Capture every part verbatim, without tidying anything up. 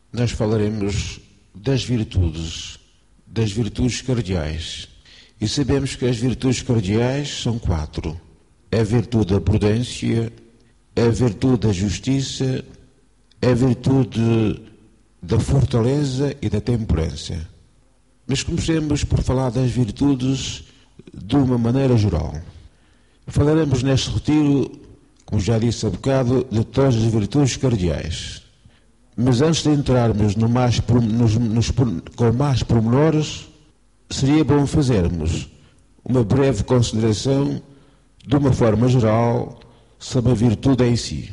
nós falaremos das virtudes, das virtudes cardeais. E sabemos que as virtudes cardeais são quatro. É a virtude da prudência, é a virtude da justiça, é a virtude da fortaleza e da temperança. Mas comecemos por falar das virtudes de uma maneira geral. Falaremos neste retiro, como já disse há bocado, de todas as virtudes cardeais. Mas antes de entrarmos no mais, nos, nos, com mais pormenores, seria bom fazermos uma breve consideração, de uma forma geral, sobre a virtude em si.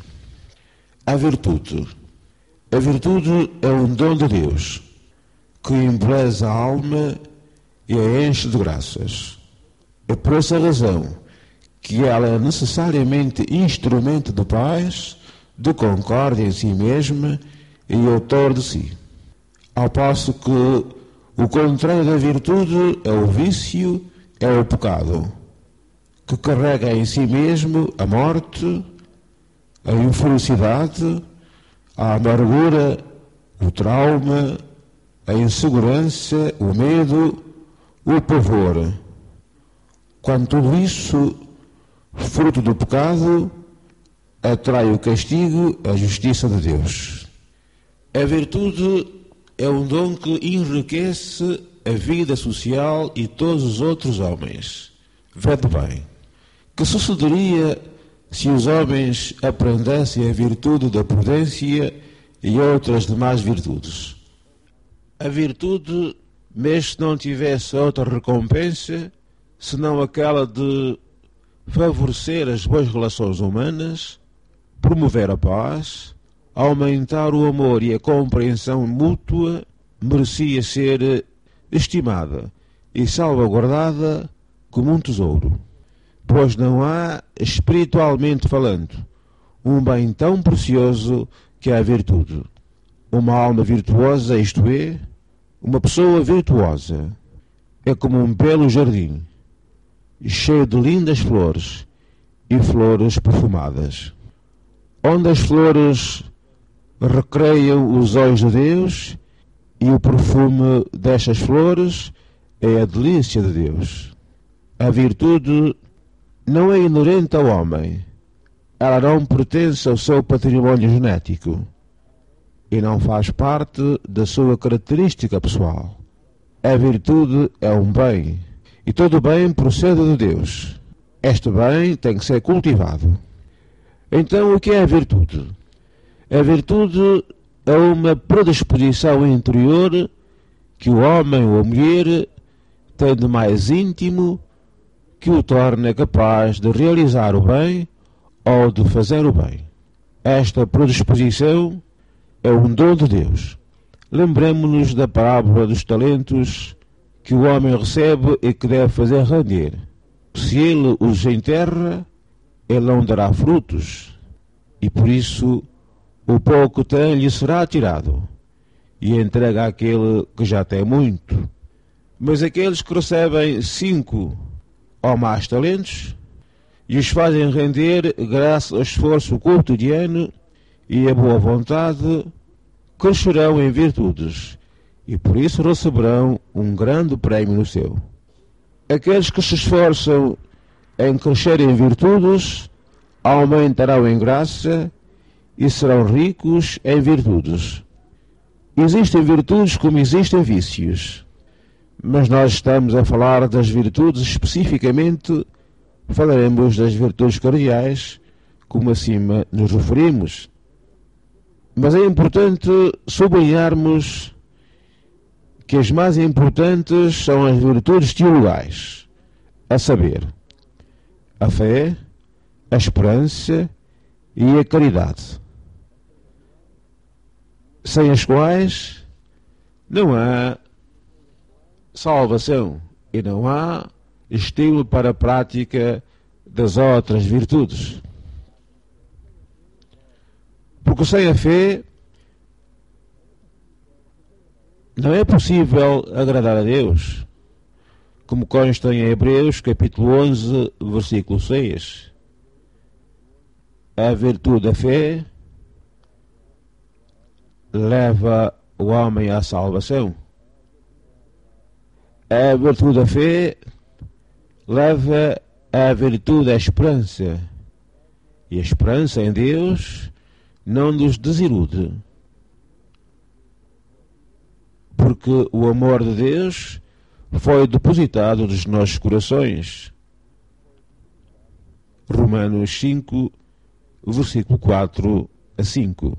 A virtude. A virtude é um dom de Deus, que embeleza a alma e a enche de graças. É por essa razão que ela é necessariamente instrumento de paz, de concórdia em si mesma e autor de si. Ao passo que o contrário da virtude é o vício, é o pecado, que carrega em si mesmo a morte, a infelicidade, a amargura, o trauma, a insegurança, o medo, o pavor. Quando tudo isso, fruto do pecado, atrai o castigo, a justiça de Deus. A virtude é um dom que enriquece a vida social e todos os outros homens. Vede bem, que sucederia se os homens aprendessem a virtude da prudência e outras demais virtudes? A virtude, mesmo se não tivesse outra recompensa, senão aquela de favorecer as boas relações humanas, promover a paz, aumentar o amor e a compreensão mútua, merecia ser estimada e salvaguardada como um tesouro. Pois não há, espiritualmente falando, um bem tão precioso que a virtude. Uma alma virtuosa, isto é, uma pessoa virtuosa, é como um belo jardim, cheio de lindas flores e flores perfumadas, onde as flores recreiam os olhos de Deus e o perfume destas flores é a delícia de Deus. A virtude não é inerente ao homem, ela não pertence ao seu património genético e não faz parte da sua característica pessoal. A virtude é um bem, e todo bem procede de Deus. Este bem tem que ser cultivado. Então, o que é a virtude? A virtude é uma predisposição interior que o homem ou a mulher tem de mais íntimo, que o torna capaz de realizar o bem ou de fazer o bem. Esta predisposição é um dom de Deus. Lembremos-nos da parábola dos talentos que o homem recebe e que deve fazer render. Se ele os enterra, ele não dará frutos, e por isso o pouco que tem lhe será tirado, e entrega àquele que já tem muito. Mas aqueles que recebem cinco ou mais talentos, e os fazem render graças ao esforço cotidiano e à boa vontade, crescerão em virtudes, e por isso receberão um grande prémio no céu. Aqueles que se esforçam em crescer em virtudes, aumentarão em graça e serão ricos em virtudes. Existem virtudes como existem vícios, mas nós estamos a falar das virtudes especificamente, falaremos das virtudes cardeais, como acima nos referimos. Mas é importante sublinharmos que as mais importantes são as virtudes teologais, a saber, a fé, a esperança e a caridade, sem as quais não há salvação e não há estímulo para a prática das outras virtudes. Porque sem a fé não é possível agradar a Deus, como consta em Hebreus capítulo onze, versículo seis. A virtude da fé leva o homem à salvação. A virtude da fé leva à virtude da esperança. E a esperança em Deus não nos desilude. Porque o amor de Deus foi depositado nos nossos corações. Romanos cinco, versículo quatro a cinco.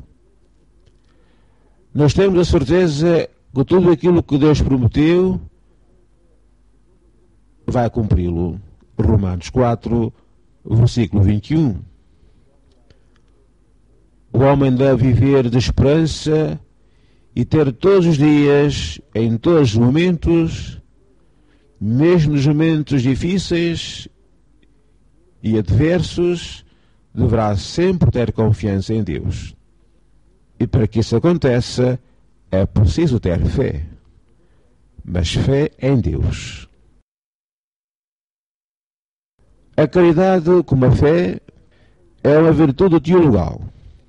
Nós temos a certeza que tudo aquilo que Deus prometeu vai cumpri-lo. Romanos quatro, versículo vinte e um. O homem deve viver de esperança e ter todos os dias, em todos os momentos, mesmo nos momentos difíceis e adversos, deverá sempre ter confiança em Deus. E para que isso aconteça, é preciso ter fé. Mas fé em Deus. A caridade, como a fé, é uma virtude teologal.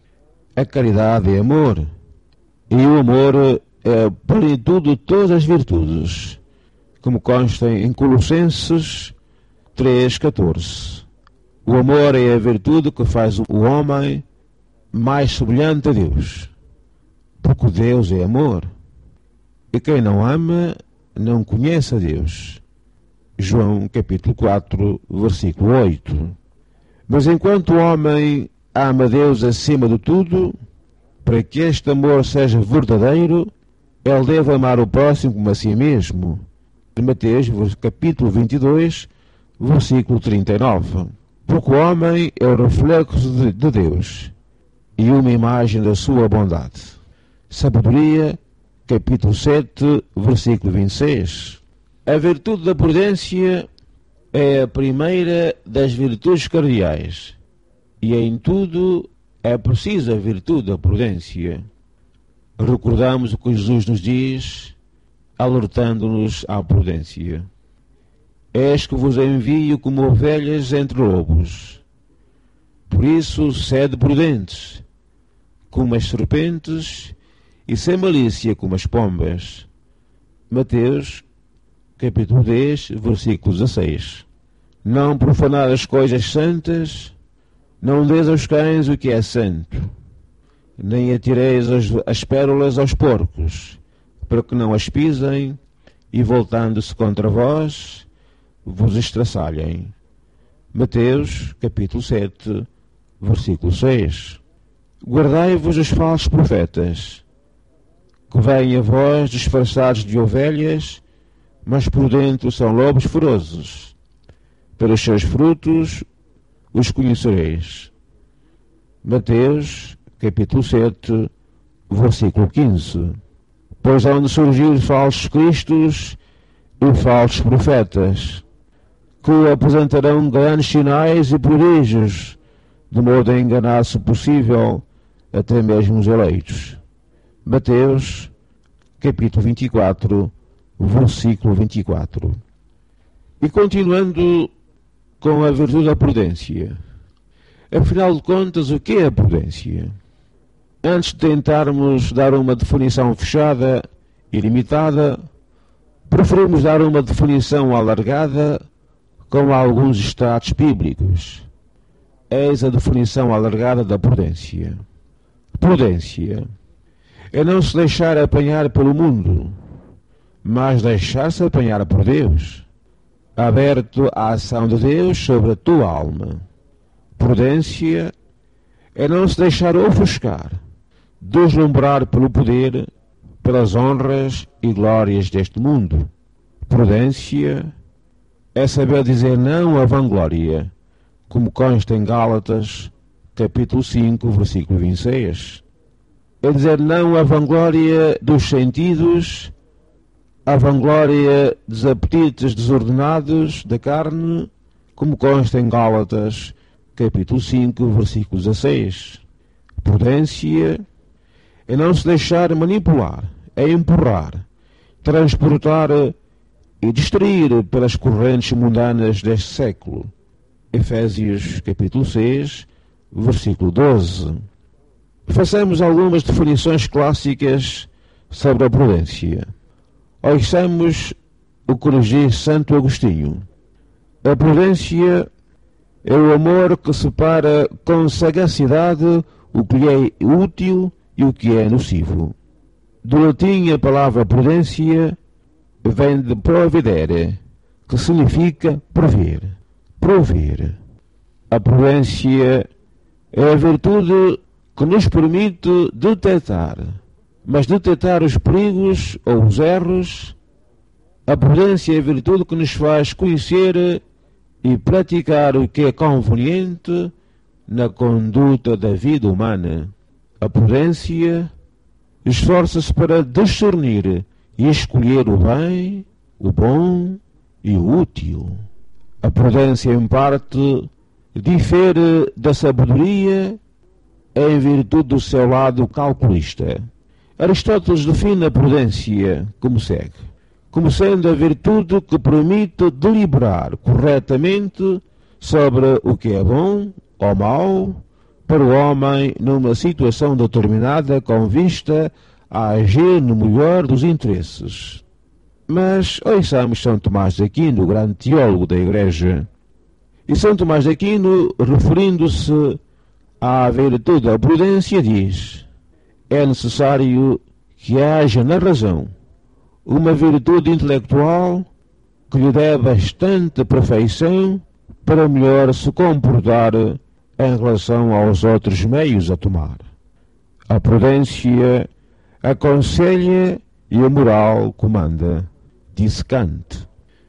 A caridade é amor. E o amor é a plenitude de todas as virtudes, como consta em Colossenses três, catorze. O amor é a virtude que faz o homem mais semelhante a Deus, porque Deus é amor. E quem não ama, não conhece a Deus. João capítulo quatro, versículo oito. Mas enquanto o homem ama Deus acima de tudo, para que este amor seja verdadeiro, ele deve amar o próximo como a si mesmo. Mateus capítulo vinte e dois, versículo trinta e nove. Porque o homem é o reflexo de, de Deus e uma imagem da sua bondade. Sabedoria, capítulo sete, versículo vinte e seis. A virtude da prudência é a primeira das virtudes cardeais, e em tudo é precisa a virtude da prudência. Recordamos o que Jesus nos diz, alertando-nos à prudência. Eis que vos envio como ovelhas entre lobos. Por isso, sede prudentes, como as serpentes, e sem malícia como as pombas. Mateus, capítulo dez, versículo dezesseis. Não profanar as coisas santas, não deis aos cães o que é santo, nem atireis as, as pérolas aos porcos, para que não as pisem, e voltando-se contra vós, vos estraçalhem. Mateus, capítulo sete, versículo seis. Guardai-vos dos falsos profetas, que vêm a vós disfarçados de ovelhas, mas por dentro são lobos ferozes. Pelos seus frutos os conhecereis. Mateus, capítulo sete, versículo quinze. Pois hão de surgir falsos cristos e falsos profetas, que apresentarão grandes sinais e prodígios, de modo a enganar, se possível, até mesmo os eleitos. Mateus, capítulo vinte e quatro, versículo vinte e quatro. E continuando com a virtude da prudência. Afinal de contas, o que é a prudência? Antes de tentarmos dar uma definição fechada e limitada, preferimos dar uma definição alargada com alguns estados bíblicos. Eis a definição alargada da prudência. Prudência é não se deixar apanhar pelo mundo, mas deixar-se apanhar por Deus, aberto à ação de Deus sobre a tua alma. Prudência é não se deixar ofuscar, deslumbrar pelo poder, pelas honras e glórias deste mundo. Prudência é saber dizer não à vanglória, como consta em Gálatas, capítulo cinco, versículo vinte e seis. É dizer não à vanglória dos sentidos, à vanglória dos apetites desordenados da carne, como consta em Gálatas, capítulo cinco, versículo dezesseis. Prudência é não se deixar manipular, é empurrar, transportar e distrair pelas correntes mundanas deste século. Efésios, capítulo seis, versículo doze. Façamos algumas definições clássicas sobre a prudência. Ouçamos o que nos diz Santo Agostinho. A prudência é o amor que separa com sagacidade o que é útil e o que é nocivo. Do latim, a palavra prudência vem de providere, que significa prover. Prover. A prudência é a virtude que nos permite detectar, mas detectar os perigos ou os erros. A prudência é a virtude que nos faz conhecer e praticar o que é conveniente na conduta da vida humana. A prudência esforça-se para discernir e escolher o bem, o bom e o útil. A prudência, em parte, difere da sabedoria em virtude do seu lado calculista. Aristóteles define a prudência como segue: como sendo a virtude que permite deliberar corretamente sobre o que é bom ou mau para o homem numa situação determinada com vista a agir no melhor dos interesses. Mas ouçamos São Tomás de Aquino, o grande teólogo da Igreja. E São Tomás de Aquino, referindo-se à virtude da prudência, diz: é necessário que haja na razão uma virtude intelectual que lhe dê bastante perfeição para melhor se comportar em relação aos outros meios a tomar. A prudência aconselha e a moral comanda, disse Kant.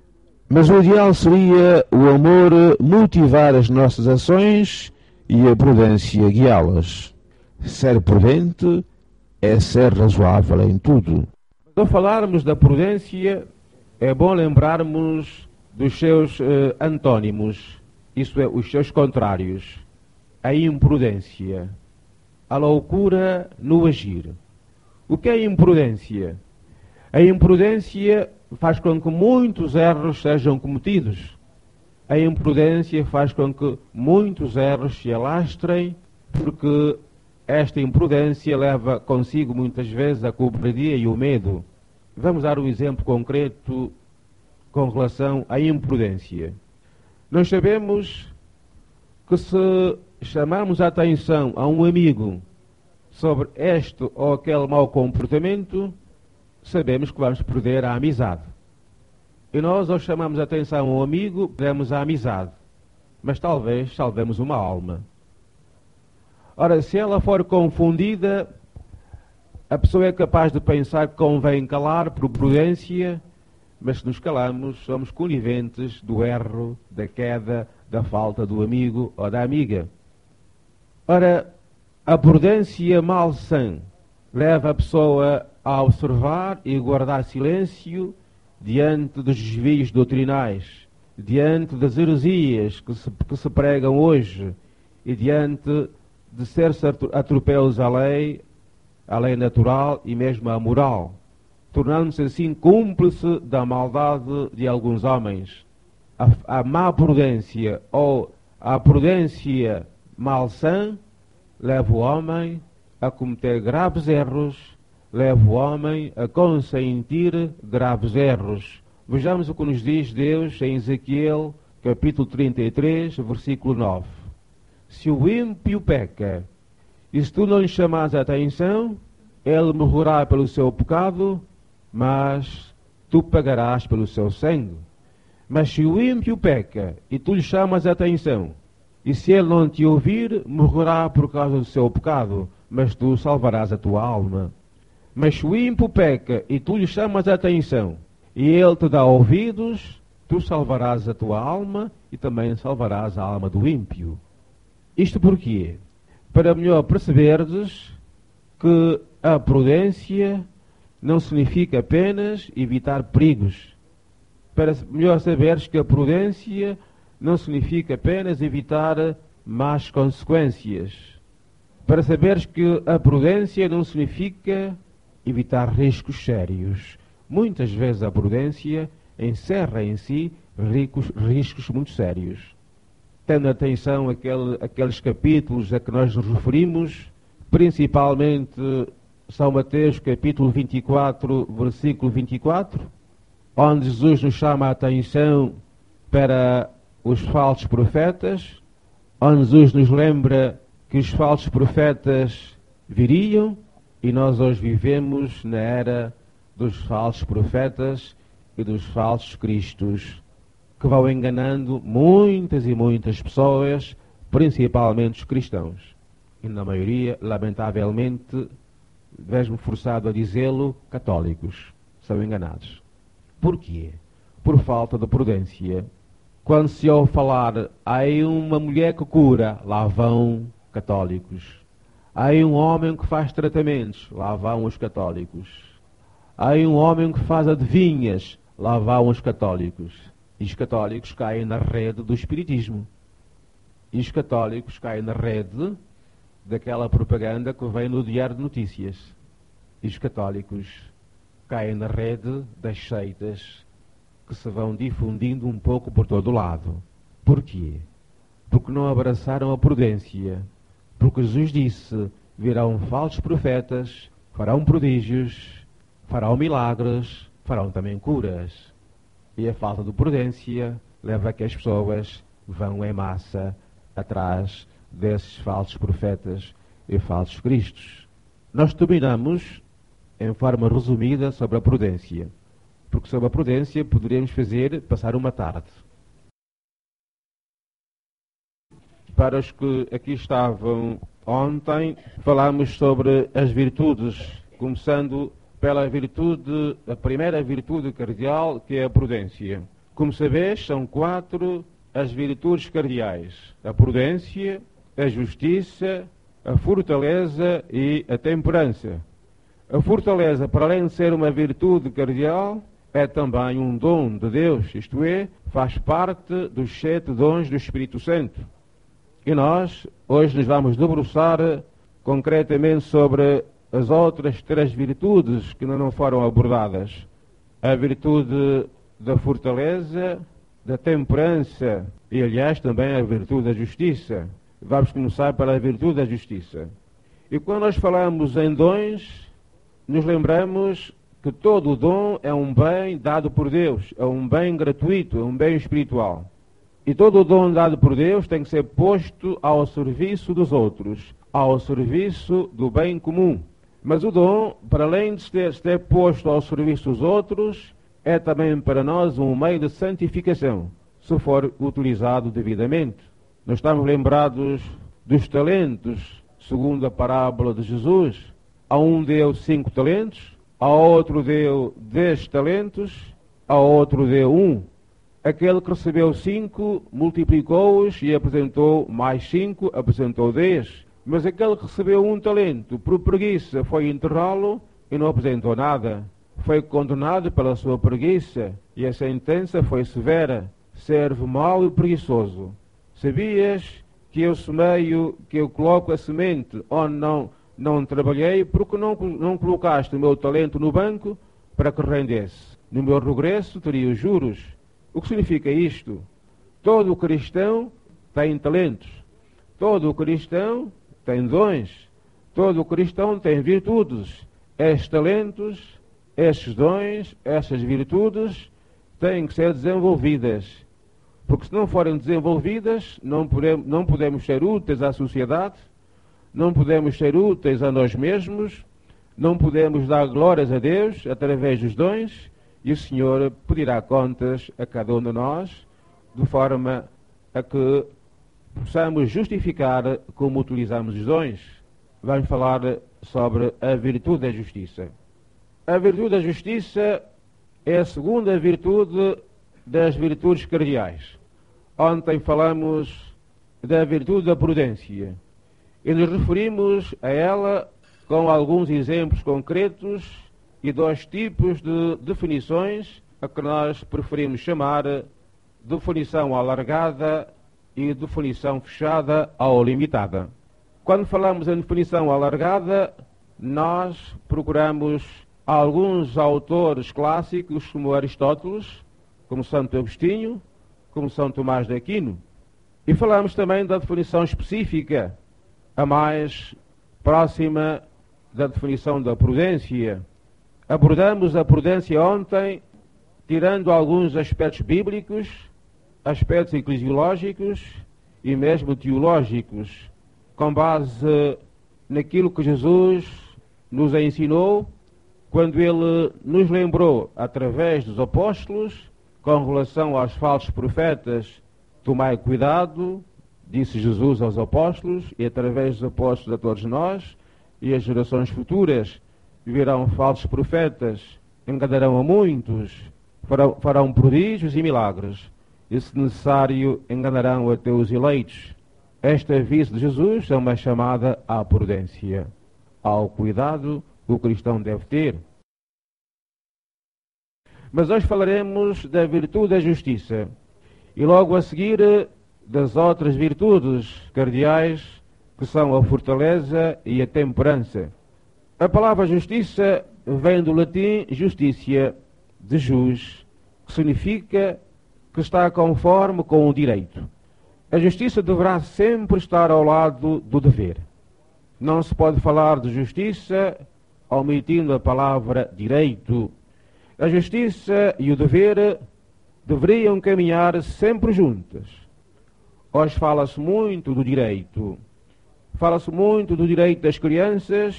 Mas o ideal seria o amor motivar as nossas ações e a prudência guiá-las. Ser prudente é ser razoável em tudo. Ao falarmos da prudência, é bom lembrarmos dos seus eh, antônimos, isto é, os seus contrários. A imprudência, a loucura no agir. O que é imprudência? A imprudência faz com que muitos erros sejam cometidos. A imprudência faz com que muitos erros se alastrem, porque esta imprudência leva consigo muitas vezes a cobardia e o medo. Vamos dar um exemplo concreto com relação à imprudência. Nós sabemos que se chamarmos a atenção a um amigo sobre este ou aquele mau comportamento, sabemos que vamos perder a amizade. E nós, ao chamarmos a atenção a um amigo, perdemos a amizade, mas talvez salvemos uma alma. Ora, se ela for confundida, a pessoa é capaz de pensar que convém calar por prudência, mas se nos calamos, somos coniventes do erro, da queda, da falta do amigo ou da amiga. Ora, a prudência malsã leva a pessoa a observar e guardar silêncio diante dos desvios doutrinais, diante das heresias que se, que se pregam hoje e diante de ser-se atropelos à lei, à lei natural e mesmo à moral, tornando-se assim cúmplice da maldade de alguns homens. A, a má prudência ou a prudência malsã leva o homem a cometer graves erros, leva o homem a consentir graves erros. Vejamos o que nos diz Deus em Ezequiel, capítulo trinta e três, versículo nove. Se o ímpio peca, e se tu não lhe chamares a atenção, ele morrerá pelo seu pecado, mas tu pagarás pelo seu sangue. Mas se o ímpio peca, e tu lhe chamas a atenção, e se ele não te ouvir, morrerá por causa do seu pecado, mas tu salvarás a tua alma. Mas se o ímpio peca, e tu lhe chamas a atenção, e ele te dá ouvidos, tu salvarás a tua alma, e também salvarás a alma do ímpio. Isto porquê? Para melhor perceberdes que a prudência não significa apenas evitar perigos. Para melhor saberes que a prudência não significa apenas evitar más consequências. Para saberes que a prudência não significa evitar riscos sérios. Muitas vezes a prudência encerra em si ricos, riscos muito sérios. Tendo atenção àquele, àqueles capítulos a que nós nos referimos, principalmente São Mateus capítulo vinte e quatro, versículo vinte e quatro, onde Jesus nos chama a atenção para os falsos profetas, onde Jesus nos lembra que os falsos profetas viriam, e nós hoje vivemos na era dos falsos profetas e dos falsos cristos, que vão enganando muitas e muitas pessoas, principalmente os cristãos. E na maioria, lamentavelmente, vejo-me forçado a dizê-lo, católicos são enganados. Porquê? Por falta de prudência. Quando se ouve falar, há uma mulher que cura, lá vão católicos. Há um homem que faz tratamentos, lá vão os católicos. Há um homem que faz adivinhas, lá vão os católicos. E os católicos caem na rede do espiritismo. E os católicos caem na rede daquela propaganda que vem no Diário de Notícias. E os católicos caem na rede das seitas que se vão difundindo um pouco por todo o lado. Porquê? Porque não abraçaram a prudência. Porque Jesus disse, virão falsos profetas, farão prodígios, farão milagres, farão também curas. E a falta de prudência leva a que as pessoas vão em massa atrás desses falsos profetas e falsos cristos. Nós terminamos em forma resumida sobre a prudência, porque sobre a prudência poderíamos fazer passar uma tarde. Para os que aqui estavam ontem, falámos sobre as virtudes, começando pela virtude, a primeira virtude cardeal, que é a prudência. Como sabeis, são quatro as virtudes cardeais: a prudência, a justiça, a fortaleza e a temperança. A fortaleza, para além de ser uma virtude cardeal, é também um dom de Deus, isto é, faz parte dos sete dons do Espírito Santo. E nós, hoje, nos vamos debruçar concretamente sobre as outras três virtudes que ainda não foram abordadas: a virtude da fortaleza, da temperança e, aliás, também a virtude da justiça. Vamos começar pela virtude da justiça. E quando nós falamos em dons, nos lembramos que todo o dom é um bem dado por Deus, é um bem gratuito, é um bem espiritual. E todo o dom dado por Deus tem que ser posto ao serviço dos outros, ao serviço do bem comum. Mas o dom, para além de ser, ser posto ao serviço dos outros, é também para nós um meio de santificação, se for utilizado devidamente. Nós estamos lembrados dos talentos, segundo a parábola de Jesus. A um deu cinco talentos, a outro deu dez talentos, a outro deu um. Aquele que recebeu cinco, multiplicou-os e apresentou mais cinco, apresentou dez. Mas aquele que recebeu um talento, por preguiça, foi enterrá-lo e não apresentou nada. Foi condenado pela sua preguiça e a sentença foi severa: servo mau e preguiçoso. Sabias que eu semeio, que eu coloco a semente onde não, não trabalhei, porque não, não colocaste o meu talento no banco para que rendesse? No meu regresso teria os juros. O que significa isto? Todo cristão tem talentos, todo cristão tem dons, todo cristão tem virtudes. Estes talentos, estes dons, estas virtudes têm que ser desenvolvidas, porque se não forem desenvolvidas, não podemos, não podemos ser úteis à sociedade, não podemos ser úteis a nós mesmos, não podemos dar glórias a Deus através dos dons, e o Senhor pedirá contas a cada um de nós, de forma a que possamos justificar como utilizamos os dons. Vamos falar sobre a virtude da justiça. A virtude da justiça é a segunda virtude das virtudes cardeais. Ontem falamos da virtude da prudência e nos referimos a ela com alguns exemplos concretos e dois tipos de definições, a que nós preferimos chamar definição alargada e definição fechada ou limitada. Quando falamos em definição alargada, nós procuramos alguns autores clássicos como Aristóteles, como Santo Agostinho, como São Tomás de Aquino, e falamos também da definição específica, a mais próxima da definição da prudência. Abordamos a prudência ontem, tirando alguns aspectos bíblicos, aspectos eclesiológicos e mesmo teológicos, com base naquilo que Jesus nos ensinou, quando ele nos lembrou, através dos apóstolos, com relação aos falsos profetas: tomai cuidado, disse Jesus aos apóstolos, e através dos apóstolos a todos nós, e as gerações futuras virão falsos profetas, enganarão a muitos, farão, farão prodígios e milagres, e se necessário enganarão até os eleitos. Este aviso de Jesus é uma chamada à prudência, ao cuidado que o cristão deve ter. Mas hoje falaremos da virtude da justiça, e logo a seguir das outras virtudes cardeais, que são a fortaleza e a temperança. A palavra justiça vem do latim justitia, de jus, que significa que está conforme com o direito. A justiça deverá sempre estar ao lado do dever. Não se pode falar de justiça omitindo a palavra direito. A justiça e o dever deveriam caminhar sempre juntas. Hoje fala-se muito do direito. Fala-se muito do direito das crianças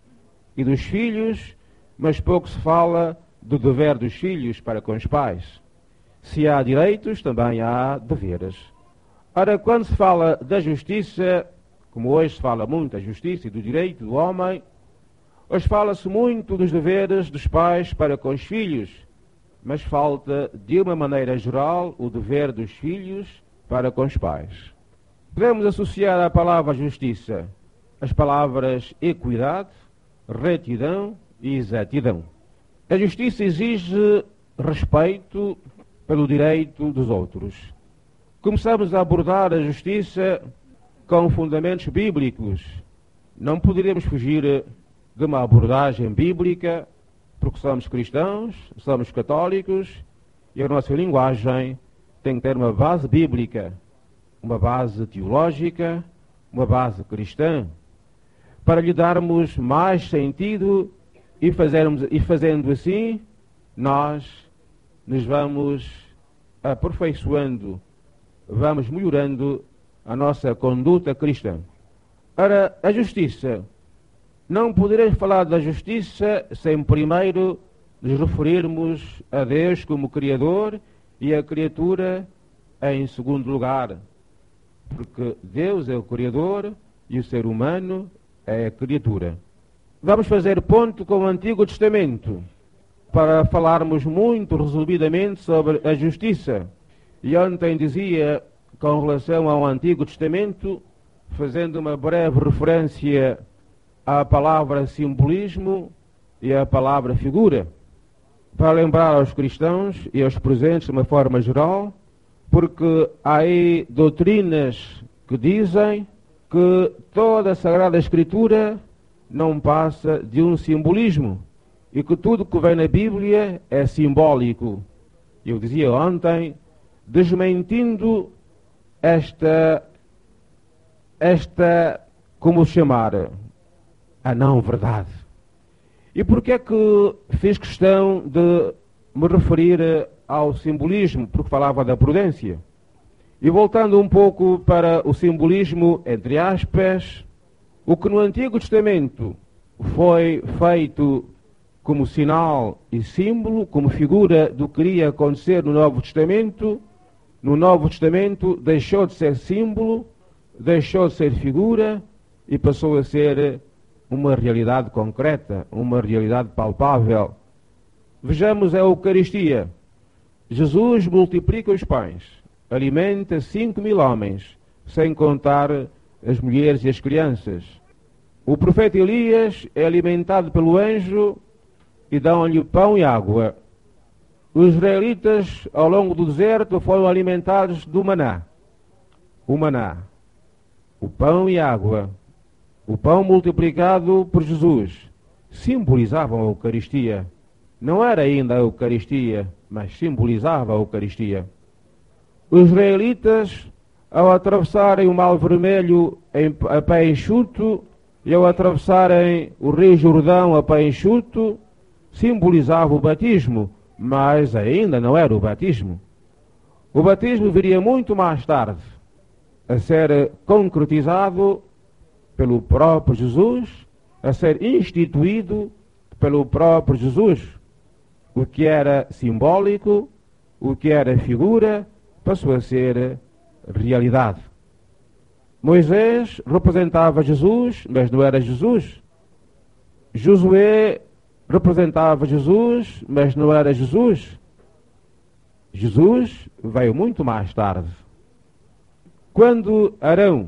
e dos filhos, mas pouco se fala do dever dos filhos para com os pais. Se há direitos, também há deveres. Ora, quando se fala da justiça, como hoje se fala muito da justiça e do direito do homem, hoje fala-se muito dos deveres dos pais para com os filhos, mas falta, de uma maneira geral, o dever dos filhos para com os pais. Podemos associar à palavra justiça as palavras equidade, retidão e exatidão. A justiça exige respeito pelo direito dos outros. Começamos a abordar a justiça com fundamentos bíblicos. Não poderíamos fugir de uma abordagem bíblica, porque somos cristãos, somos católicos, e a nossa linguagem tem que ter uma base bíblica, uma base teológica, uma base cristã, para lhe darmos mais sentido e, fazermos, e fazendo assim, nós nos vamos aperfeiçoando, vamos melhorando a nossa conduta cristã. Ora, a justiça. Não poderemos falar da justiça sem primeiro nos referirmos a Deus como Criador e a criatura em segundo lugar. Porque Deus é o Criador e o ser humano é a criatura. Vamos fazer ponto com o Antigo Testamento para falarmos muito resumidamente sobre a justiça. E ontem dizia, com relação ao Antigo Testamento, fazendo uma breve referência à palavra simbolismo e à palavra figura, para lembrar aos cristãos e aos presentes de uma forma geral, porque há aí doutrinas que dizem que toda a Sagrada Escritura não passa de um simbolismo e que tudo que vem na Bíblia é simbólico. Eu dizia ontem, desmentindo esta, esta, como chamar, a não verdade. E porquê é que fiz questão de me referir ao simbolismo? Porque falava da prudência. E voltando um pouco para o simbolismo, entre aspas, o que no Antigo Testamento foi feito como sinal e símbolo, como figura do que iria acontecer no Novo Testamento, no Novo Testamento deixou de ser símbolo, deixou de ser figura e passou a ser uma realidade concreta, uma realidade palpável. Vejamos a Eucaristia. Jesus multiplica os pães, alimenta cinco mil homens, sem contar as mulheres e as crianças. O profeta Elias é alimentado pelo anjo e dão-lhe pão e água. Os israelitas, ao longo do deserto, foram alimentados do maná. O maná, o pão e água, o pão multiplicado por Jesus, simbolizavam a Eucaristia. Não era ainda a Eucaristia, mas simbolizava a Eucaristia. Os israelitas, ao atravessarem o Mar Vermelho em, a pé enxuto, e ao atravessarem o rio Jordão a pé enxuto, simbolizava o batismo, mas ainda não era o batismo. O batismo viria muito mais tarde, a ser concretizado pelo próprio Jesus, a ser instituído pelo próprio Jesus. O que era simbólico, o que era figura, passou a ser realidade. Moisés representava Jesus, mas não era Jesus. Josué representava Jesus, mas não era Jesus. Jesus veio muito mais tarde. Quando Arão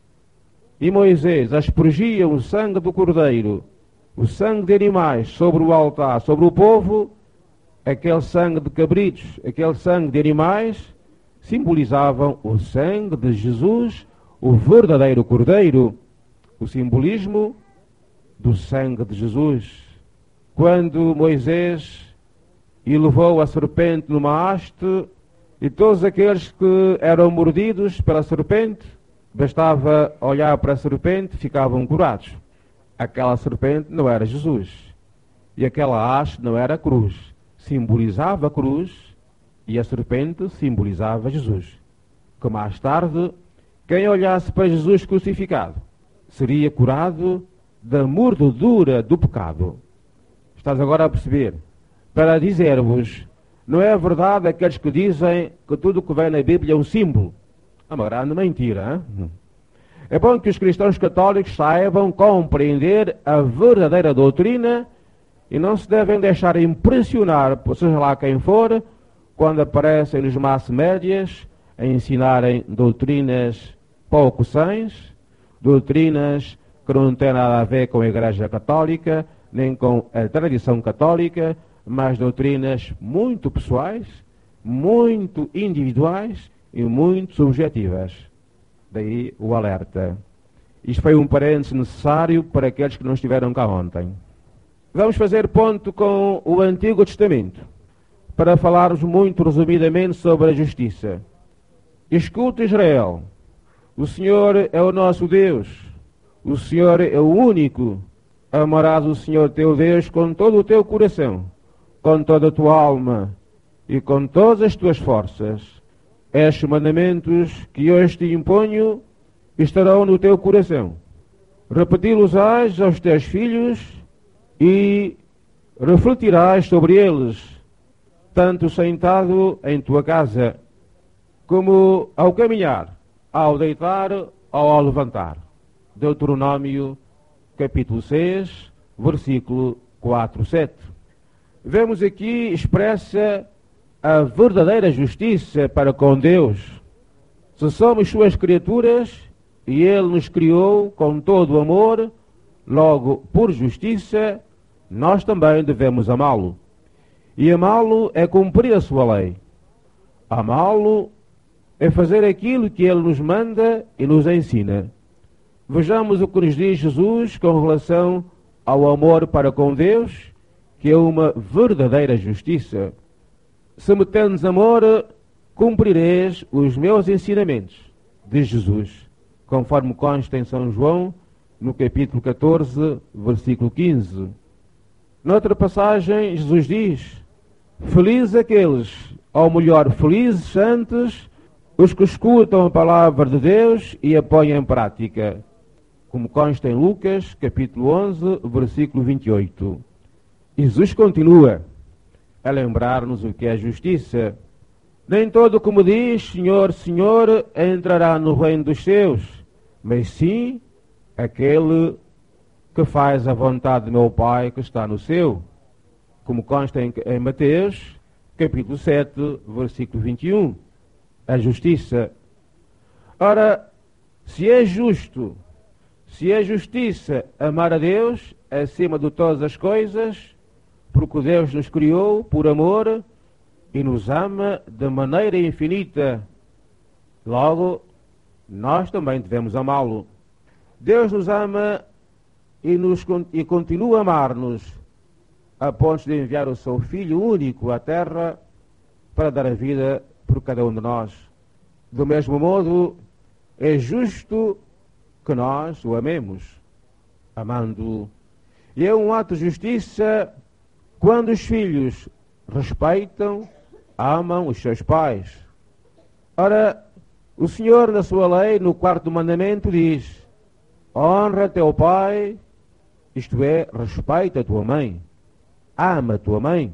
e Moisés aspergiam o sangue do cordeiro, o sangue de animais sobre o altar, sobre o povo, aquele sangue de cabritos, aquele sangue de animais, simbolizavam o sangue de Jesus, o verdadeiro cordeiro, o simbolismo do sangue de Jesus. Quando Moisés elevou a serpente numa haste, e todos aqueles que eram mordidos pela serpente, bastava olhar para a serpente, ficavam curados. Aquela serpente não era Jesus, e aquela haste não era a cruz. Simbolizava a cruz, e a serpente simbolizava Jesus. Que mais tarde, quem olhasse para Jesus crucificado seria curado da mordedura do pecado. Estás agora a perceber? Para dizer-vos, não é verdade aqueles que dizem que tudo o que vem na Bíblia é um símbolo. É uma grande mentira, hein? É bom que os cristãos católicos saibam compreender a verdadeira doutrina e não se devem deixar impressionar, por seja lá quem for, quando aparecem nos mass médias a ensinarem doutrinas pouco sãs, doutrinas que não têm nada a ver com a Igreja Católica, nem com a tradição católica, mas doutrinas muito pessoais, muito individuais e muito subjetivas. Daí o alerta. Isto foi um parênteses necessário para aqueles que não estiveram cá ontem. Vamos fazer ponto com o Antigo Testamento, para falarmos muito resumidamente sobre a justiça. Escuta, Israel, o Senhor é o nosso Deus, o Senhor é o único. Amarás o Senhor teu Deus com todo o teu coração, com toda a tua alma e com todas as tuas forças. Estes mandamentos que hoje te imponho estarão no teu coração. Repeti-los-ás aos teus filhos e refletirás sobre eles, tanto sentado em tua casa, como ao caminhar, ao deitar ou ao levantar. Deuteronômio, capítulo seis, versículo quatro, sete. Vemos aqui expressa a verdadeira justiça para com Deus. Se somos suas criaturas e Ele nos criou com todo o amor, logo, por justiça, nós também devemos amá-lo. E amá-lo é cumprir a sua lei. Amá-lo é fazer aquilo que Ele nos manda e nos ensina. Vejamos o que nos diz Jesus com relação ao amor para com Deus, que é uma verdadeira justiça. Se me tendes amor, cumprireis os meus ensinamentos, diz Jesus, conforme consta em São João, no capítulo catorze, versículo quinze. Noutra passagem, Jesus diz: felizes aqueles, ou melhor, felizes santos, os que escutam a palavra de Deus e a põem em prática, como consta em Lucas, capítulo onze, versículo vinte e oito. Jesus continua a lembrar-nos o que é justiça. Nem todo como diz Senhor, Senhor, entrará no reino dos céus, mas sim aquele que faz a vontade de meu Pai que está no céu, como consta em, em Mateus, capítulo sete, versículo vinte e um. A justiça. Ora, se é justo, se é justiça amar a Deus acima de todas as coisas, porque Deus nos criou por amor e nos ama de maneira infinita, logo, nós também devemos amá-lo. Deus nos ama e, nos, e continua a amar-nos, a ponto de enviar o seu Filho único à terra para dar a vida por cada um de nós. Do mesmo modo, é justo que nós o amemos. amando-o. E é um ato de justiça quando os filhos respeitam, amam os seus pais. Ora, o Senhor, na sua lei, no quarto mandamento, diz: honra teu pai, isto é, respeita a tua mãe, ama a tua mãe.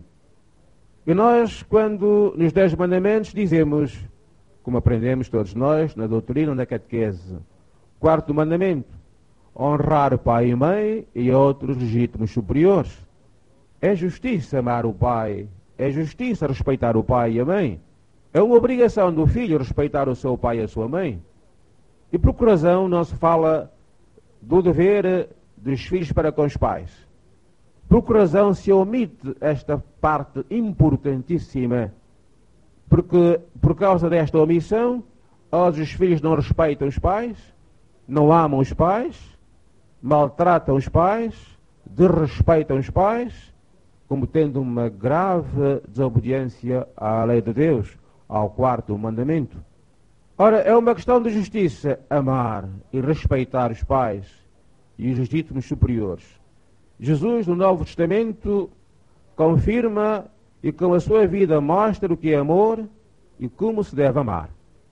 E nós, quando nos dez mandamentos, dizemos, como aprendemos todos nós na doutrina da catequese, quarto mandamento: honrar pai e mãe e outros legítimos superiores. É justiça amar o pai, é justiça respeitar o pai e a mãe. É uma obrigação do filho respeitar o seu pai e a sua mãe. E por que razão não se fala do dever dos filhos para com os pais? Por que razão se omite esta parte importantíssima? Porque, por causa desta omissão, hoje os filhos não respeitam os pais, não amam os pais, maltratam os pais, desrespeitam os pais, como tendo uma grave desobediência à lei de Deus, ao quarto mandamento. Ora, é uma questão de justiça amar e respeitar os pais e os legítimos superiores. Jesus, no Novo Testamento, confirma e com a sua vida mostra o que é amor e como se deve amar.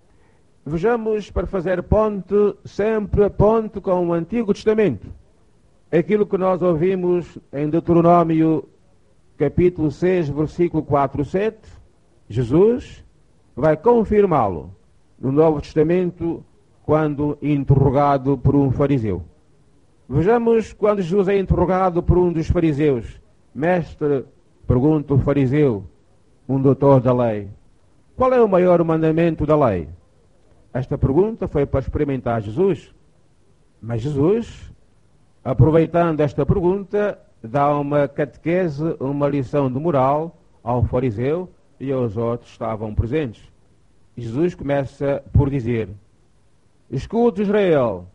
Vejamos, para fazer ponte, sempre ponte com o Antigo Testamento. Aquilo que nós ouvimos em Deuteronômio, capítulo seis, versículo quatro, sete, Jesus vai confirmá-lo no Novo Testamento quando interrogado por um fariseu. Vejamos quando Jesus é interrogado por um dos fariseus. Mestre, pergunta o fariseu, um doutor da lei, qual é o maior mandamento da lei? Esta pergunta foi para experimentar Jesus. Mas Jesus, aproveitando esta pergunta, dá uma catequese, uma lição de moral ao fariseu e aos outros que estavam presentes. Jesus começa por dizer: escuta, Israel,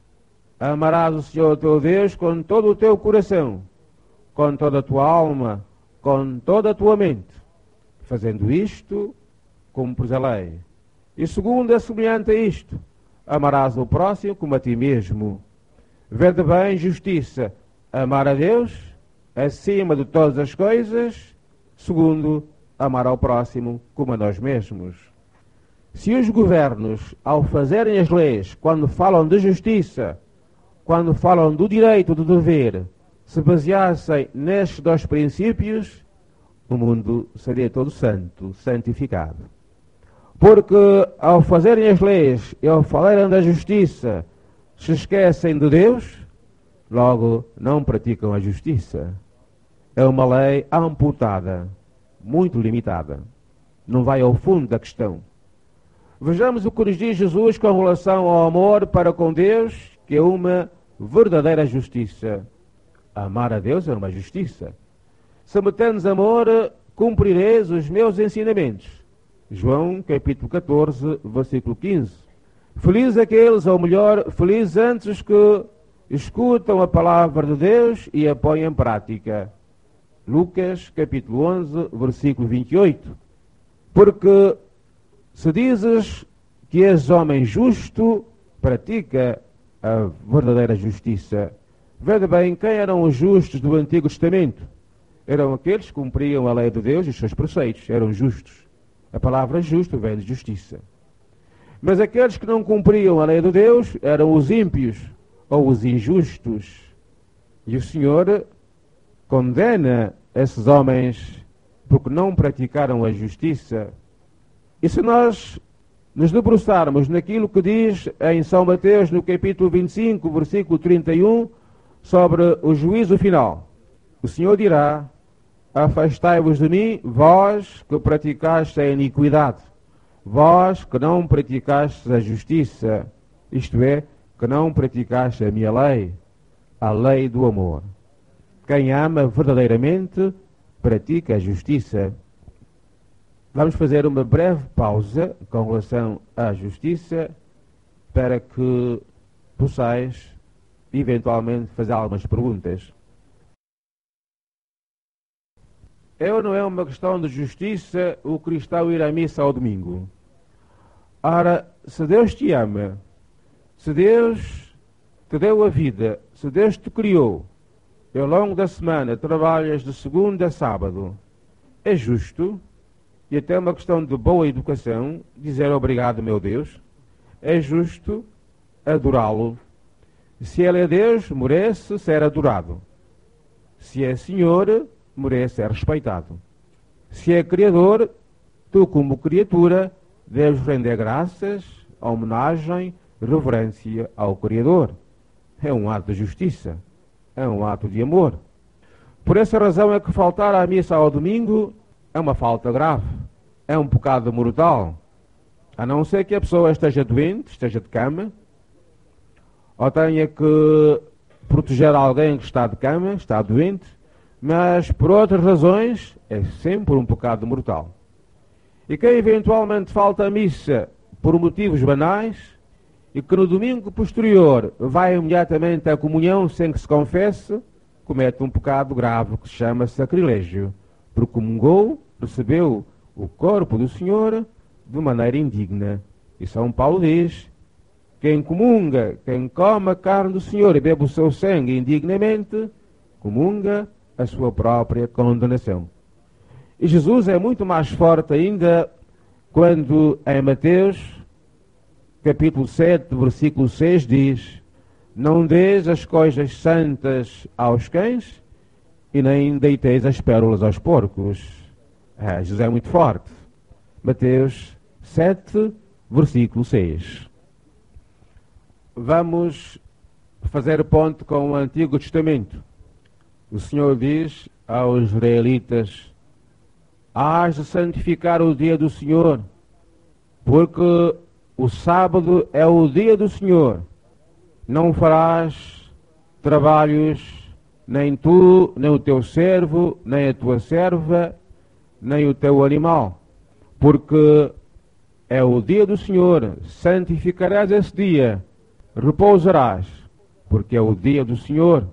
amarás o Senhor teu Deus com todo o teu coração, com toda a tua alma, com toda a tua mente. Fazendo isto, cumpres a lei. E segundo é semelhante a isto: amarás o próximo como a ti mesmo. Vede bem, justiça, amar a Deus acima de todas as coisas. Segundo, amar ao próximo como a nós mesmos. Se os governos, ao fazerem as leis, quando falam de justiça, quando falam do direito, do dever, se baseassem nestes dois princípios, o mundo seria todo santo, santificado. Porque ao fazerem as leis e ao falarem da justiça, se esquecem de Deus, logo não praticam a justiça. É uma lei amputada, muito limitada. Não vai ao fundo da questão. Vejamos o que nos diz Jesus com relação ao amor para com Deus, que é uma verdadeira justiça. Amar a Deus é uma justiça. Se me tendes amor, cumprireis os meus ensinamentos. João, capítulo catorze, versículo quinze. Felizes aqueles, ou melhor, felizes antes os que escutam a palavra de Deus e a põem em prática. Lucas, capítulo onze, versículo vinte e oito. Porque se dizes que és homem justo, pratica a verdadeira justiça. Vede bem, quem eram os justos do Antigo Testamento? Eram aqueles que cumpriam a lei de Deus e os seus preceitos. Eram justos. A palavra justo vem de justiça. Mas aqueles que não cumpriam a lei de Deus eram os ímpios ou os injustos. E o Senhor condena esses homens porque não praticaram a justiça. E se nós nos debruçarmos naquilo que diz em São Mateus, no capítulo vinte e cinco, versículo trinta e um, sobre o juízo final, o Senhor dirá: afastai-vos de mim, vós que praticaste a iniquidade, vós que não praticaste a justiça, isto é, que não praticaste a minha lei, a lei do amor. Quem ama verdadeiramente pratica a justiça. Vamos fazer uma breve pausa com relação à justiça para que possais eventualmente fazer algumas perguntas. É ou não é uma questão de justiça o cristão ir à missa ao domingo? Ora, se Deus te ama, se Deus te deu a vida, se Deus te criou e ao longo da semana trabalhas de segunda a sábado, é justo, e até uma questão de boa educação, dizer obrigado, meu Deus. É justo adorá-lo. Se Ele é Deus, merece ser adorado. Se é Senhor, merece ser respeitado. Se é Criador, tu como criatura deves render graças, homenagem, reverência ao Criador. É um ato de justiça, é um ato de amor. Por essa razão é que faltar à missa ao domingo é uma falta grave, é um pecado mortal. A não ser que a pessoa esteja doente, esteja de cama, ou tenha que proteger alguém que está de cama, está doente, mas por outras razões é sempre um pecado mortal. E quem eventualmente falta à missa por motivos banais e que no domingo posterior vai imediatamente à comunhão sem que se confesse, comete um pecado grave que se chama sacrilégio, porque comungou, recebeu o corpo do Senhor de maneira indigna. E São Paulo diz: quem comunga, quem come a carne do Senhor e bebe o seu sangue indignamente, comunga a sua própria condenação. E Jesus é muito mais forte ainda quando em Mateus, capítulo sete, versículo seis, diz: não deis as coisas santas aos cães e nem deiteis as pérolas aos porcos. É, Jesus é muito forte. Mateus sete, versículo seis. Vamos fazer ponto com o Antigo Testamento. O Senhor diz aos israelitas: hás de santificar o dia do Senhor, porque o sábado é o dia do Senhor. Não farás trabalhos, nem tu, nem o teu servo, nem a tua serva, nem o teu animal, porque é o dia do Senhor. Santificarás esse dia, repousarás, porque é o dia do Senhor.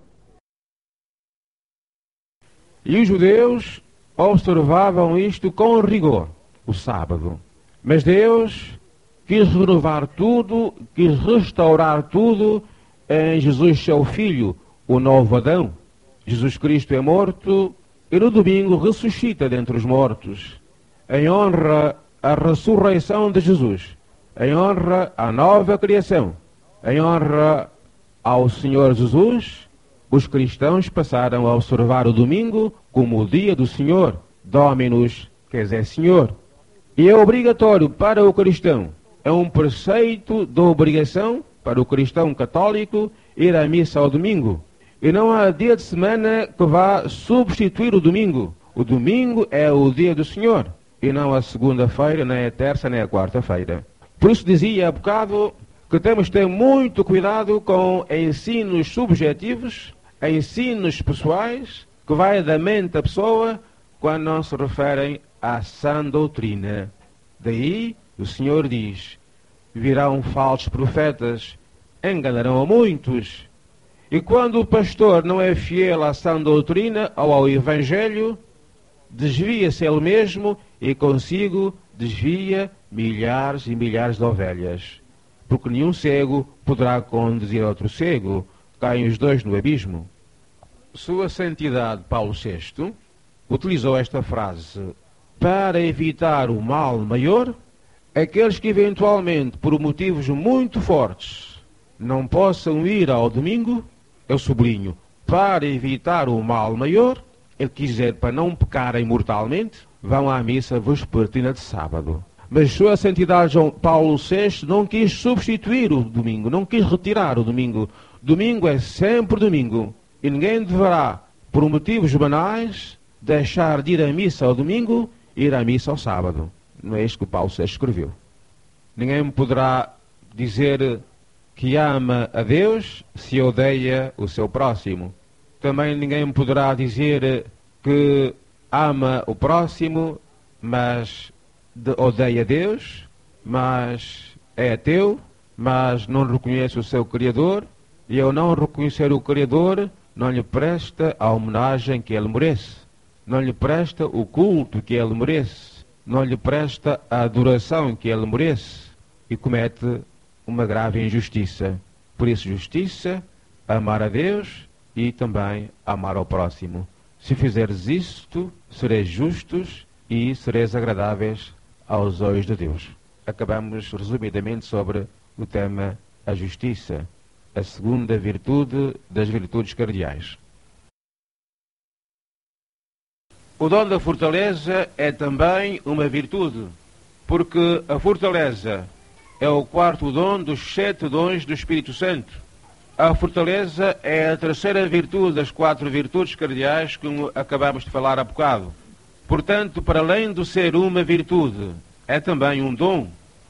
E os judeus observavam isto com rigor, o sábado. Mas Deus quis renovar tudo, quis restaurar tudo em Jesus, seu Filho, o novo Adão. Jesus Cristo é morto e no domingo ressuscita dentre os mortos, em honra à ressurreição de Jesus, em honra à nova criação, em honra ao Senhor Jesus. Os cristãos passaram a observar o domingo como o dia do Senhor, Dominus, quer dizer Senhor. E é obrigatório para o cristão, é um preceito de obrigação para o cristão católico ir à missa ao domingo. E não há dia de semana que vá substituir o domingo. O domingo é o dia do Senhor, e não a segunda-feira, nem a terça, nem a quarta-feira. Por isso dizia há bocado que temos de ter muito cuidado com ensinos subjetivos, ensinos pessoais, que vai da mente da pessoa quando não se referem à sã doutrina. Daí o Senhor diz: virão falsos profetas, enganarão a muitos. E quando o pastor não é fiel à sã doutrina ou ao Evangelho, desvia-se ele mesmo e consigo desvia milhares e milhares de ovelhas. Porque nenhum cego poderá conduzir outro cego, caem os dois no abismo. Sua Santidade Paulo sexto utilizou esta frase: para evitar o mal maior, aqueles que eventualmente, por motivos muito fortes, não possam ir ao domingo, eu sublinho, para evitar o mal maior, ele quis dizer para não pecarem mortalmente, vão à missa vespertina de sábado. Mas Sua Santidade João Paulo sexto não quis substituir o domingo, não quis retirar o domingo. Domingo é sempre domingo. E ninguém deverá, por motivos banais, deixar de ir à missa ao domingo e ir à missa ao sábado. Não é isto que o Paulo sexto escreveu. Ninguém poderá dizer que ama a Deus se odeia o seu próximo. Também ninguém poderá dizer que ama o próximo, mas odeia Deus, mas é ateu, mas não reconhece o seu Criador, e ao não reconhecer o Criador, não lhe presta a homenagem que ele merece, não lhe presta o culto que ele merece, não lhe presta a adoração que ele merece, e comete uma grave injustiça. Por isso, justiça amar a Deus e também amar ao próximo. Se fizeres isto, sereis justos e sereis agradáveis aos olhos de Deus. Acabamos resumidamente sobre o tema a justiça, a segunda virtude das virtudes cardeais. O dom da fortaleza é também uma virtude, porque a fortaleza é o quarto dom dos sete dons do Espírito Santo. A fortaleza é a terceira virtude das quatro virtudes cardeais que acabamos de falar há bocado. Portanto, para além de ser uma virtude, é também um dom.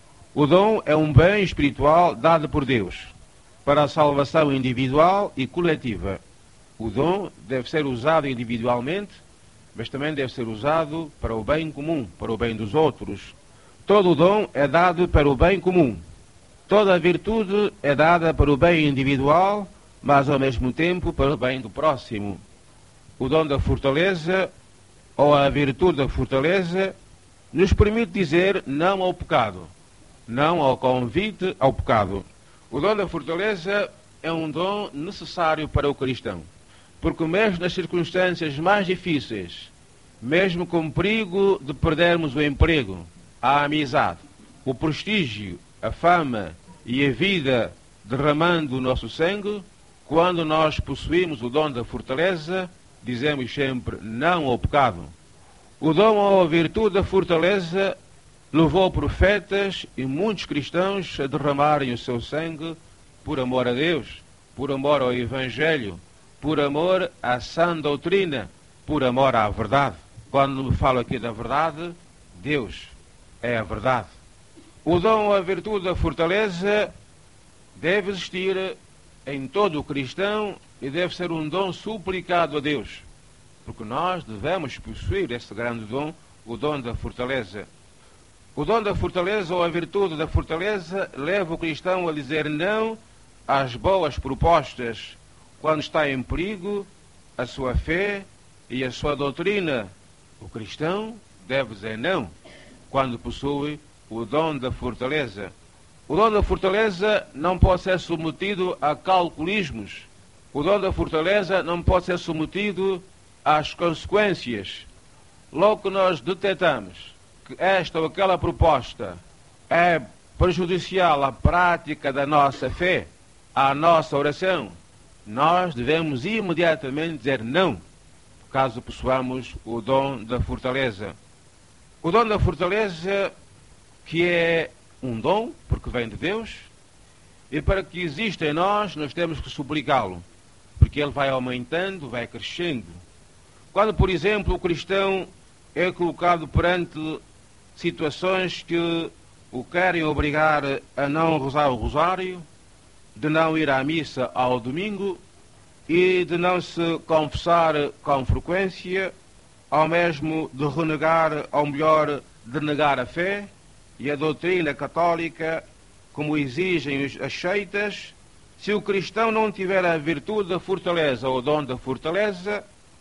O dom é um bem espiritual dado por Deus para a salvação individual e coletiva. O dom deve ser usado individualmente, mas também deve ser usado para o bem comum, para o bem dos outros. Todo o dom é dado para o bem comum. Toda a virtude é dada para o bem individual, mas ao mesmo tempo para o bem do próximo. O dom da fortaleza, ou a virtude da fortaleza, nos permite dizer não ao pecado, não ao convite ao pecado. O dom da fortaleza é um dom necessário para o cristão, porque mesmo nas circunstâncias mais difíceis, mesmo com o perigo de perdermos o emprego, a amizade, o prestígio, a fama e a vida derramando o nosso sangue, quando nós possuímos o dom da fortaleza, dizemos sempre não ao pecado. O dom ou a virtude da fortaleza levou profetas e muitos cristãos a derramarem o seu sangue por amor a Deus, por amor ao Evangelho, por amor à sã doutrina, por amor à verdade. Quando me falo aqui da verdade, Deus é a verdade. O dom ou a virtude da fortaleza deve existir em todo o cristão e deve ser um dom suplicado a Deus, porque nós devemos possuir esse grande dom, o dom da fortaleza. O dom da fortaleza ou a virtude da fortaleza leva o cristão a dizer não às boas propostas quando está em perigo a sua fé e a sua doutrina. O cristão deve dizer não quando possui o dom da fortaleza. O dom da fortaleza não pode ser submetido a calculismos. O dom da fortaleza não pode ser submetido às consequências. Logo que nós detectamos que esta ou aquela proposta é prejudicial à prática da nossa fé, à nossa oração, nós devemos imediatamente dizer não, caso possuamos o dom da fortaleza. O dom da fortaleza, que é um dom, porque vem de Deus, e para que exista em nós, nós temos que suplicá-lo, porque ele vai aumentando, vai crescendo. Quando, por exemplo, o cristão é colocado perante situações que o querem obrigar a não rezar o rosário, de não ir à missa ao domingo e de não se confessar com frequência, ao mesmo de renegar, ou melhor, de negar a fé e a doutrina católica, como exigem as seitas. Se o cristão não tiver a virtude da fortaleza ou o dom da fortaleza,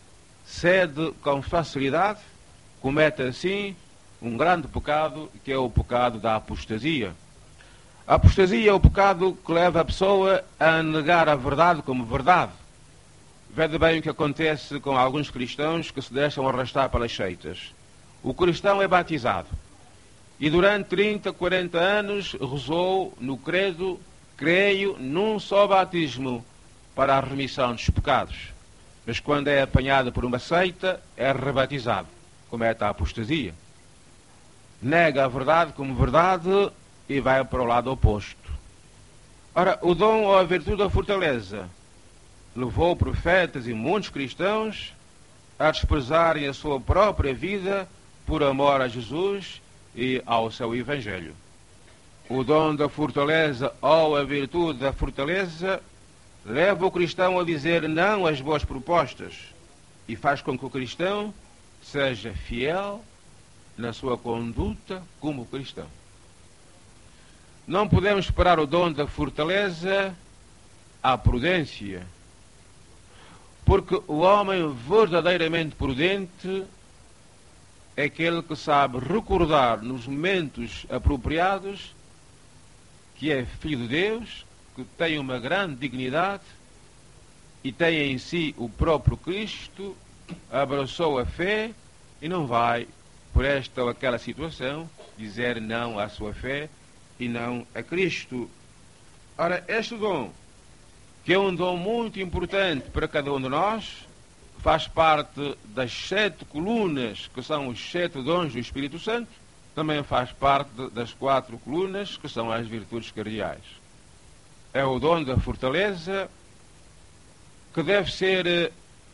cede com facilidade, comete assim um grande pecado, que é o pecado da apostasia. A apostasia é o pecado que leva a pessoa a negar a verdade como verdade. Vede bem o que acontece com alguns cristãos que se deixam arrastar pelas seitas. O cristão é batizado e durante trinta, quarenta anos rezou no credo, creio num só batismo para a remissão dos pecados. Mas quando é apanhado por uma seita, é rebatizado, comete a apostasia. Nega a verdade como verdade e vai para o lado oposto. Ora, o dom ou a virtude da fortaleza levou profetas e muitos cristãos a desprezarem a sua própria vida por amor a Jesus e ao seu Evangelho. O dom da fortaleza ou a virtude da fortaleza leva o cristão a dizer não às boas propostas e faz com que o cristão seja fiel na sua conduta como cristão. Não podemos separar o dom da fortaleza à prudência, porque o homem verdadeiramente prudente é aquele que sabe recordar nos momentos apropriados que é filho de Deus, que tem uma grande dignidade e tem em si o próprio Cristo, abraçou a fé e não vai, por esta ou aquela situação, dizer não à sua fé e não a Cristo. Ora, este dom, que é um dom muito importante para cada um de nós, faz parte das sete colunas, que são os sete dons do Espírito Santo, também faz parte das quatro colunas, que são as virtudes cardeais. É o dom da fortaleza, que deve ser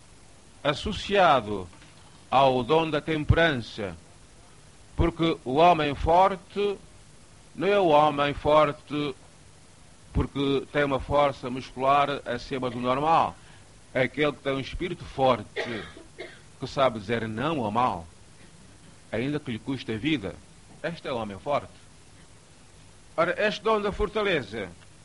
associado ao dom da temperança, porque o homem forte não é o homem forte porque tem uma força muscular acima do normal. É aquele que tem um espírito forte, que sabe dizer não ao mal, ainda que lhe custe a vida. Este é o homem forte. Ora, este dom da fortaleza,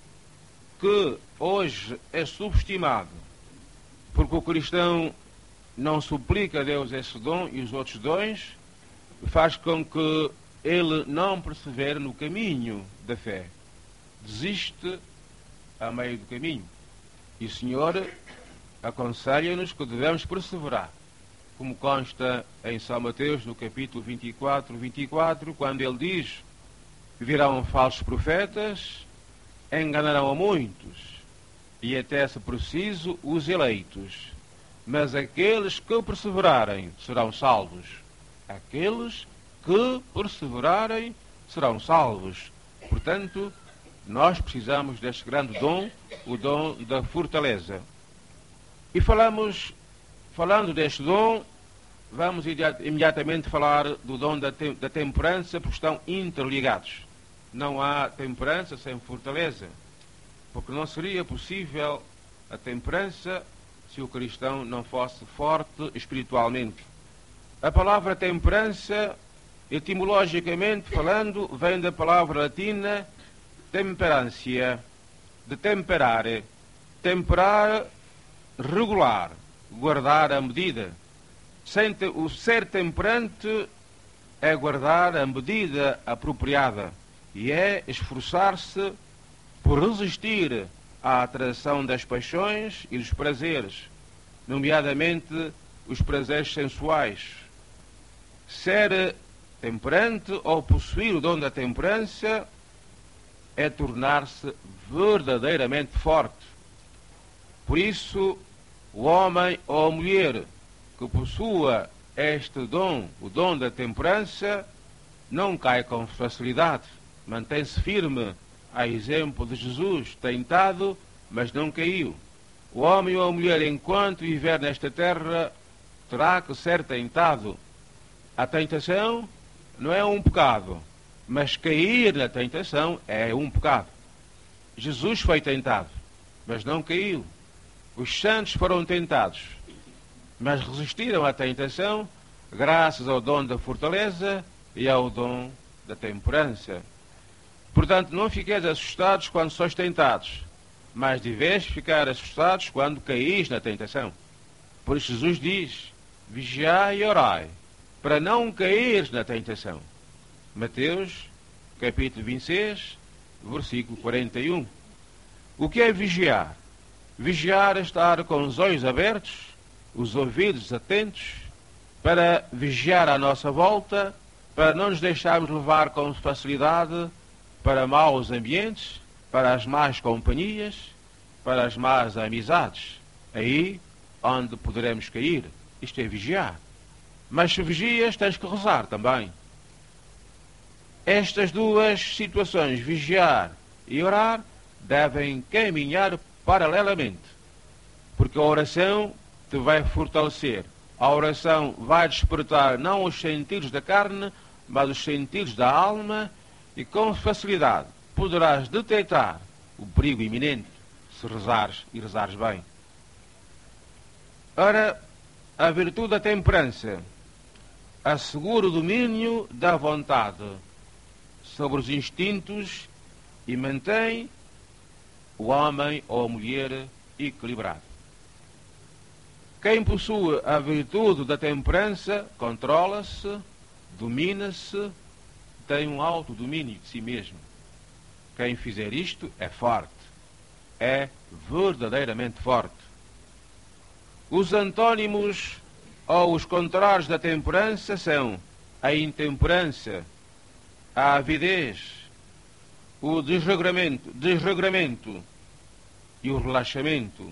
que hoje é subestimado, porque o cristão não suplica a Deus esse dom e os outros dons, faz com que ele não persevere no caminho da fé. Desiste a meio do caminho. E o Senhor aconselha-nos que devemos perseverar, como consta em São Mateus, no capítulo vinte e quatro, vinte e quatro, quando ele diz: virão falsos profetas, enganarão a muitos, e até, se preciso, os eleitos. Mas aqueles que perseverarem serão salvos. Aqueles que perseverarem serão salvos. Portanto, nós precisamos deste grande dom, o dom da fortaleza. E falamos, falando deste dom, vamos imediatamente falar do dom da, tem, da temperança, porque estão interligados. Não há temperança sem fortaleza, porque não seria possível a temperança se o cristão não fosse forte espiritualmente. A palavra temperança, etimologicamente falando, vem da palavra latina temperância, de temperare. Temperar, regular, guardar a medida. O ser temperante é guardar a medida apropriada e é esforçar-se por resistir à atração das paixões e dos prazeres, nomeadamente os prazeres sensuais. Ser temperante ou possuir o dom da temperança é tornar-se verdadeiramente forte. Por isso, o homem ou a mulher que possua este dom, o dom da temperança, não cai com facilidade, mantém-se firme, a exemplo de Jesus, tentado, mas não caiu. O homem ou a mulher, enquanto viver nesta terra, terá que ser tentado. A tentação não é um pecado, mas cair na tentação é um pecado. Jesus foi tentado, mas não caiu. Os santos foram tentados, mas resistiram à tentação graças ao dom da fortaleza e ao dom da temperança. Portanto, não fiqueis assustados quando sois tentados, mas deveis ficar assustados quando caís na tentação. Por isso Jesus diz: vigiai e orai, para não cair na tentação. Mateus, capítulo vinte e seis, versículo quarenta e um. O que é vigiar? Vigiar é estar com os olhos abertos, os ouvidos atentos, para vigiar à nossa volta, para não nos deixarmos levar com facilidade para maus ambientes, para as más companhias, para as más amizades. Aí onde poderemos cair. Isto é vigiar. Mas se vigias, tens que rezar também. Estas duas situações, vigiar e orar, devem caminhar paralelamente, porque a oração te vai fortalecer. A oração vai despertar não os sentidos da carne, mas os sentidos da alma, e com facilidade poderás detectar o perigo iminente se rezares e rezares bem. Ora, a virtude da temperança assegura o domínio da vontade sobre os instintos e mantém o homem ou a mulher equilibrado. Quem possui a virtude da temperança controla-se, domina-se, tem um autodomínio de si mesmo. Quem fizer isto é forte, é verdadeiramente forte. Os antônimos ou os contrários da temperança são a intemperança, a avidez, o desregramento, desregramento e o relaxamento.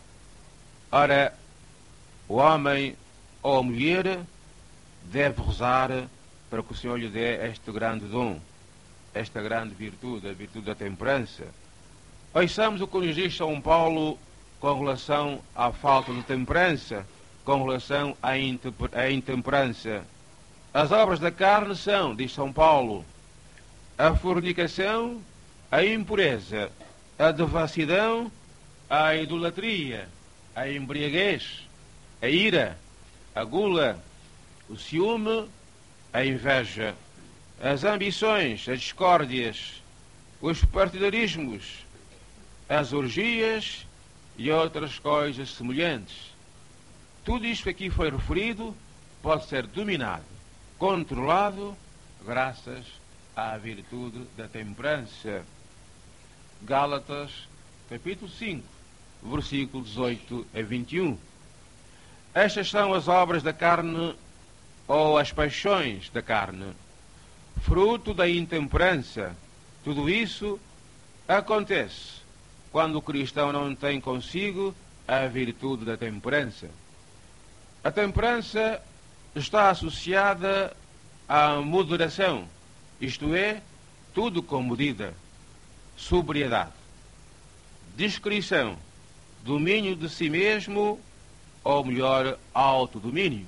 Ora, o homem ou a mulher deve rezar para que o Senhor lhe dê este grande dom, esta grande virtude, a virtude da temperança. Ouçamos o que nos diz São Paulo com relação à falta de temperança, com relação à intemperança. As obras da carne são, diz São Paulo, a fornicação, a impureza, a devassidão, a idolatria, a embriaguez, a ira, a gula, o ciúme, a inveja, as ambições, as discórdias, os partidarismos, as orgias e outras coisas semelhantes. Tudo isto que aqui foi referido pode ser dominado, controlado, graças à virtude da temperança. Gálatas, capítulo cinco, versículos dezoito a vinte e um. Estas são as obras da carne ou as paixões da carne, fruto da intemperança. Tudo isso acontece quando o cristão não tem consigo a virtude da temperança. A temperança está associada à moderação, isto é, tudo com medida, sobriedade, discrição, domínio de si mesmo, ou melhor, autodomínio.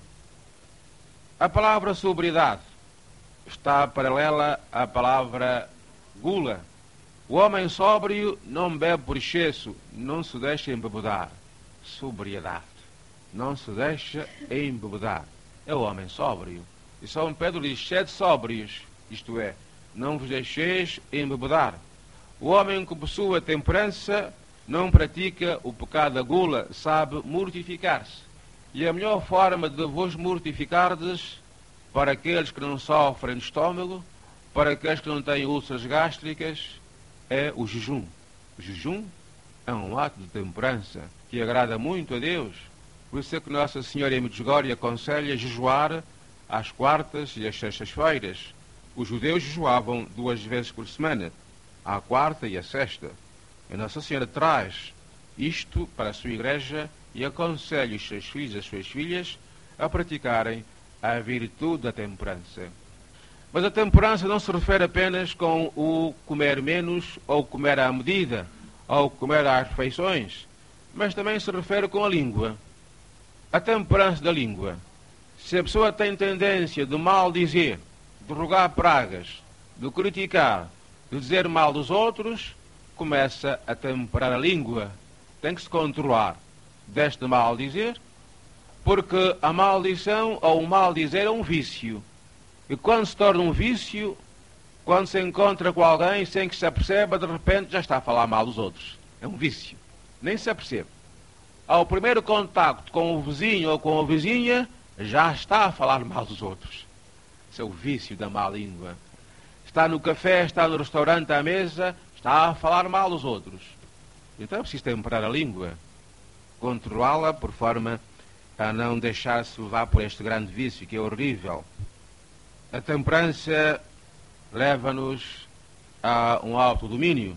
A palavra sobriedade está paralela à palavra gula. O homem sóbrio não bebe por excesso, não se deixa embebedar. Sobriedade. Não se deixa embebedar. É o homem sóbrio. E São Pedro diz, sede sóbrios, isto é, não vos deixeis embebedar. O homem que possui a temperança não pratica o pecado da gula, sabe mortificar-se. E a melhor forma de vos mortificardes, para aqueles que não sofrem de estômago, para aqueles que não têm úlceras gástricas, é o jejum. O jejum é um ato de temperança que agrada muito a Deus. Por isso é que Nossa Senhora em Medjugorje aconselha jejuar às quartas e às sextas-feiras. Os judeus jejuavam duas vezes por semana, à quarta e à sexta. E Nossa Senhora traz isto para a sua igreja e aconselha os seus filhos e as suas filhas a praticarem a virtude da temperança. Mas a temperança não se refere apenas com o comer menos, ou comer à medida, ou comer às refeições, mas também se refere com a língua. A temperança da língua. Se a pessoa tem tendência de mal dizer, de rogar pragas, de criticar, de dizer mal dos outros, começa a temperar a língua. Tem que se controlar deste mal dizer, porque a maldição ou o mal dizer é um vício. E quando se torna um vício, quando se encontra com alguém sem que se aperceba, de repente já está a falar mal dos outros. É um vício. Nem se apercebe. Ao primeiro contacto com o vizinho ou com a vizinha, já está a falar mal dos outros. Esse é o vício da má língua. Está no café, está no restaurante à mesa, está a falar mal dos outros. Então é preciso temperar a língua, controlá-la por forma a não deixar-se levar por este grande vício que é horrível. A temperança leva-nos a um autodomínio.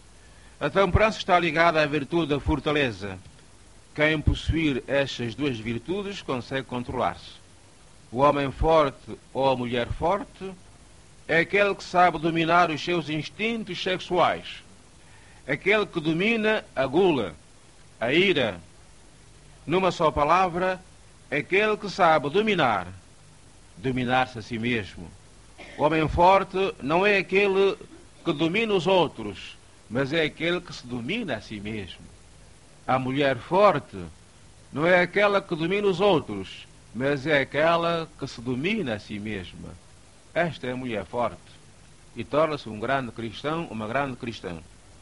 A temperança está ligada à virtude da fortaleza. Quem possuir estas duas virtudes consegue controlar-se. O homem forte ou a mulher forte é aquele que sabe dominar os seus instintos sexuais. Aquele que domina a gula, a ira. Numa só palavra, aquele que sabe dominar, dominar-se a si mesmo. O homem forte não é aquele que domina os outros, mas é aquele que se domina a si mesmo. A mulher forte não é aquela que domina os outros, mas é aquela que se domina a si mesma. Esta é a mulher forte e torna-se um grande cristão, uma grande cristã.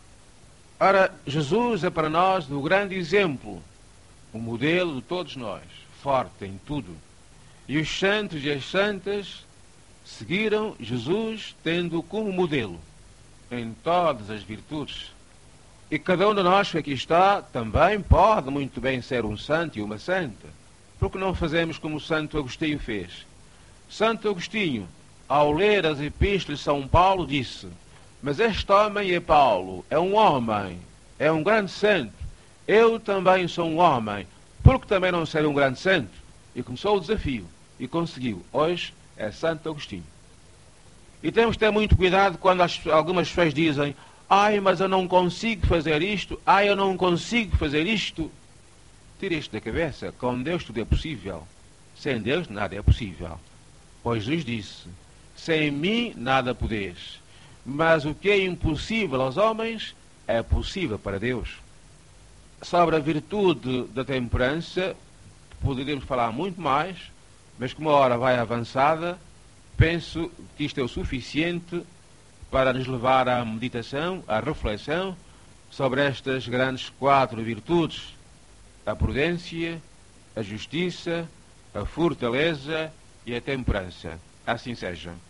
Ora, Jesus é para nós o grande exemplo, o modelo de todos nós, forte em tudo. E os santos e as santas seguiram Jesus tendo como modelo em todas as virtudes. E cada um de nós que aqui está também pode muito bem ser um santo e uma santa. Porque não fazemos como Santo Agostinho fez? Santo Agostinho, ao ler as epístolas de São Paulo, disse: mas este homem é Paulo, é um homem, é um grande santo. Eu também sou um homem, porque também não ser um grande santo? E começou o desafio, e conseguiu. Hoje é Santo Agostinho. E temos que ter muito cuidado quando as, algumas pessoas dizem: ai, mas eu não consigo fazer isto, ai, eu não consigo fazer isto. Tira isto da cabeça, com Deus tudo é possível. Sem Deus nada é possível. Pois Jesus disse: sem mim nada podeis. Mas o que é impossível aos homens é possível para Deus. Sobre a virtude da temperança poderíamos falar muito mais, mas como a hora vai avançada, penso que isto é o suficiente para nos levar à meditação, à reflexão sobre estas grandes quatro virtudes: a prudência, a justiça, a fortaleza e a temperança. Assim seja.